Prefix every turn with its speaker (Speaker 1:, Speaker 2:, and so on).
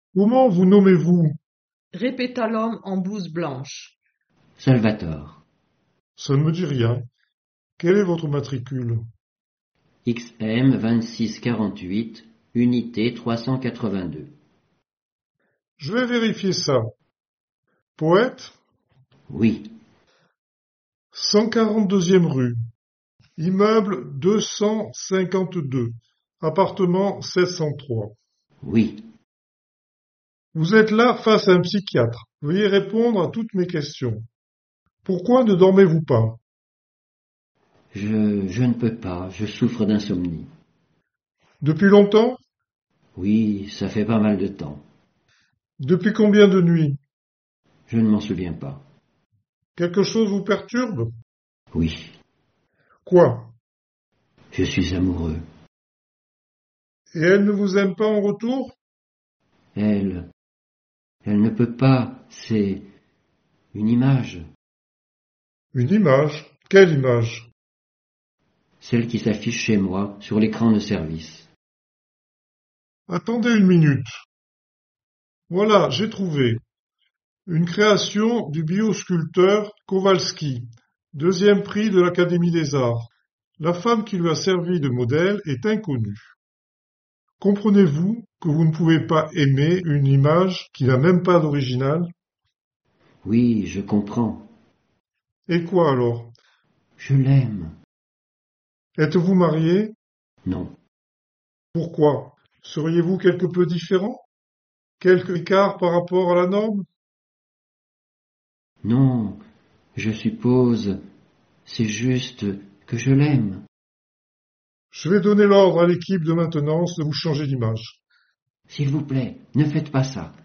Speaker 1: Comment vous nommez-vous?
Speaker 2: Répéta l'homme en blouse blanche.
Speaker 3: Salvatore.
Speaker 1: Ça ne me dit rien. Quel est votre matricule?
Speaker 3: XM 2648, unité 382.
Speaker 1: Je vais vérifier ça. Poète?
Speaker 3: Oui,
Speaker 1: 142e rue. Immeuble 252. Appartement 703.
Speaker 3: oui.
Speaker 1: Vous êtes là face à un psychiatre. Veuillez répondre à toutes mes questions. Pourquoi ne dormez-vous pas?
Speaker 3: Je ne peux pas, je souffre d'insomnie.
Speaker 1: Depuis longtemps?
Speaker 3: Oui, ça fait pas mal de temps.
Speaker 1: Depuis combien de nuits?
Speaker 3: Je ne m'en souviens pas.
Speaker 1: Quelque chose vous perturbe?
Speaker 3: Oui,
Speaker 1: Quoi?
Speaker 3: je suis amoureux.
Speaker 1: Et elle ne vous aime pas en retour?
Speaker 3: Elle ne peut pas, c'est une image,
Speaker 1: Une image? Quelle image?
Speaker 3: celle qui s'affiche chez moi sur l'écran de service.
Speaker 1: Attendez une minute. Voilà, j'ai trouvé. Une création du biosculpteur Kowalski, deuxième prix de l'Académie des Arts. La femme qui lui a servi de modèle est inconnue. Comprenez-vous que vous ne pouvez pas aimer une image qui n'a même pas d'original?
Speaker 3: Oui, je comprends.
Speaker 1: Et quoi alors?
Speaker 3: Je l'aime.
Speaker 1: Êtes-vous marié?
Speaker 3: Non,
Speaker 1: Pourquoi? Seriez-vous quelque peu différent? Quelque écart par rapport à la norme?
Speaker 3: non, je suppose, c'est juste que je l'aime.
Speaker 1: Je vais donner l'ordre à l'équipe de maintenance de vous changer d'image.
Speaker 3: S'il vous plaît, ne faites pas ça.